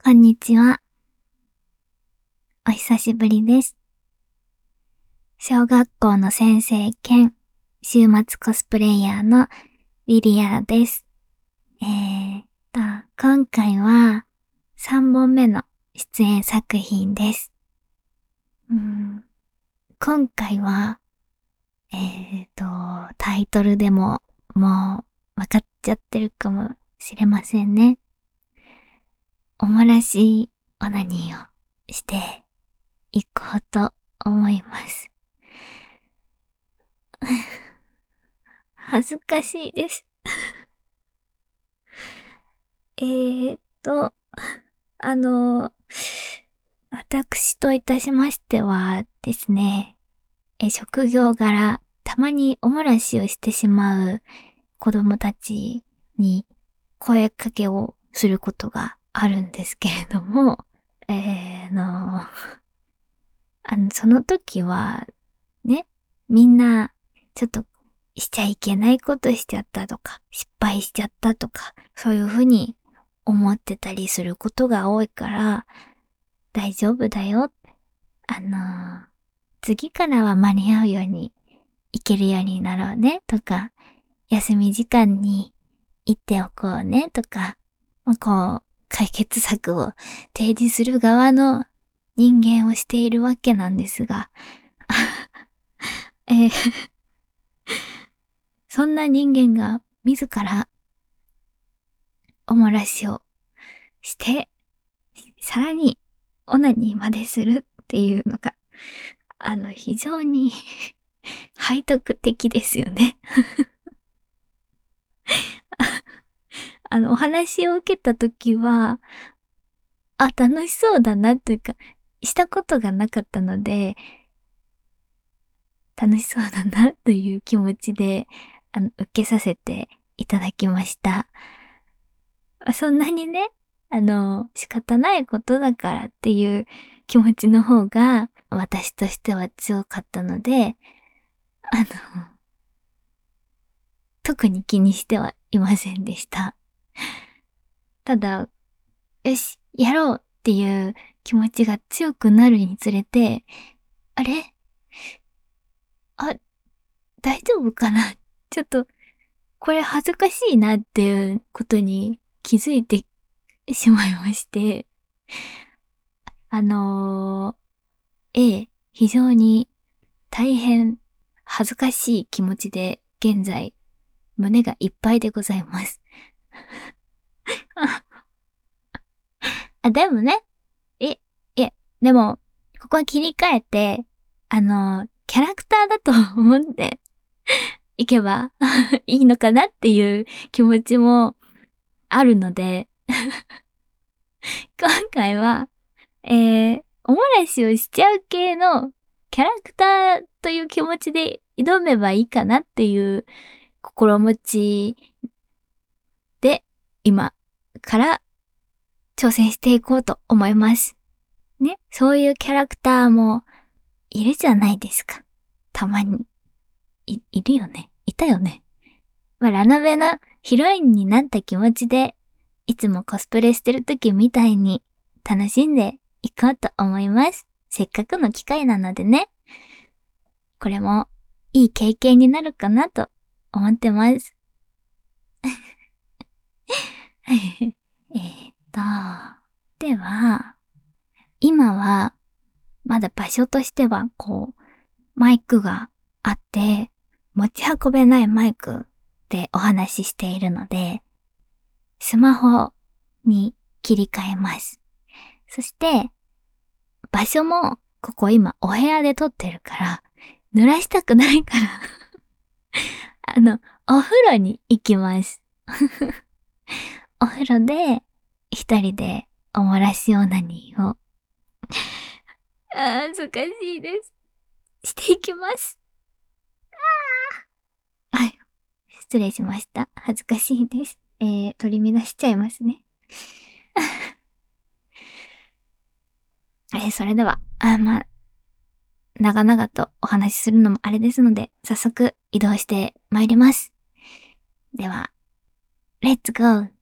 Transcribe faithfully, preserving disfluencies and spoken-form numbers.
こんにちは。お久しぶりです。小学校の先生兼週末コスプレイヤーのリリアです。えーと、今回はさんぼんめの出演作品です。うーん今回は、えーと、タイトルでももうわかっちゃってるかもしれませんね。おもらしオナニーをしていこうと思います。恥ずかしいです。えーっと、あの、私といたしましてはですね、え、職業柄、たまにおもらしをしてしまう子供たちに声かけをすることがあるんですけれども、えーの、あの、その時は、ね、みんな、ちょっと、しちゃいけないことしちゃったとか、失敗しちゃったとか、そういうふうに思ってたりすることが多いから、大丈夫だよ。あのー、次からは間に合うように行けるようになろうね、とか、休み時間に行っておこうね、とか、まあこう、解決策を提示する側の人間をしているわけなんですが、えーそんな人間が自らおもらしをして、さらにオナニーまでするっていうのが、あの、非常に背徳的ですよね。あの、お話を受けたときは、あ、楽しそうだなというか、したことがなかったので、楽しそうだなという気持ちで、あの、受けさせていただきました。そんなにね、あの、仕方ないことだからっていう気持ちの方が、私としては強かったので、あの、特に気にしてはいませんでした。ただ、よし、やろうっていう気持ちが強くなるにつれて、あれあ、大丈夫かなちょっと、これ恥ずかしいなっていうことに気づいてしまいまして、あのー、ええ、非常に大変恥ずかしい気持ちで現在胸がいっぱいでございます。あ、でもね、え、いえ、でも、ここは切り替えて、あの、キャラクターだと思っていけばいいのかなっていう気持ちもあるので、今回は、えー、おもらしをしちゃう系のキャラクターという気持ちで挑めばいいかなっていう心持ちで、今から挑戦していこうと思います。ね、そういうキャラクターもいるじゃないですか。たまに。い、いるよね。いたよね。まあ、ラノベのヒロインになった気持ちで、いつもコスプレしてる時みたいに楽しんでいこうと思います。せっかくの機会なのでね。これもいい経験になるかなと思ってます。えーっと、では、今はまだ場所としてはこう、マイクがあって、持ち運べないマイクでお話ししているので、スマホに切り替えます。そして、場所も、ここ今お部屋で撮ってるから、濡らしたくないからあの、お風呂に行きます。お風呂で、一人でおもらしオナニーを。あー、恥ずかしいです。していきます。はい。失礼しました。恥ずかしいです。えー、取り乱しちゃいますね。えー、それでは、あ、まあ、長々とお話しするのもあれですので、早速移動して参ります。では、レッツゴー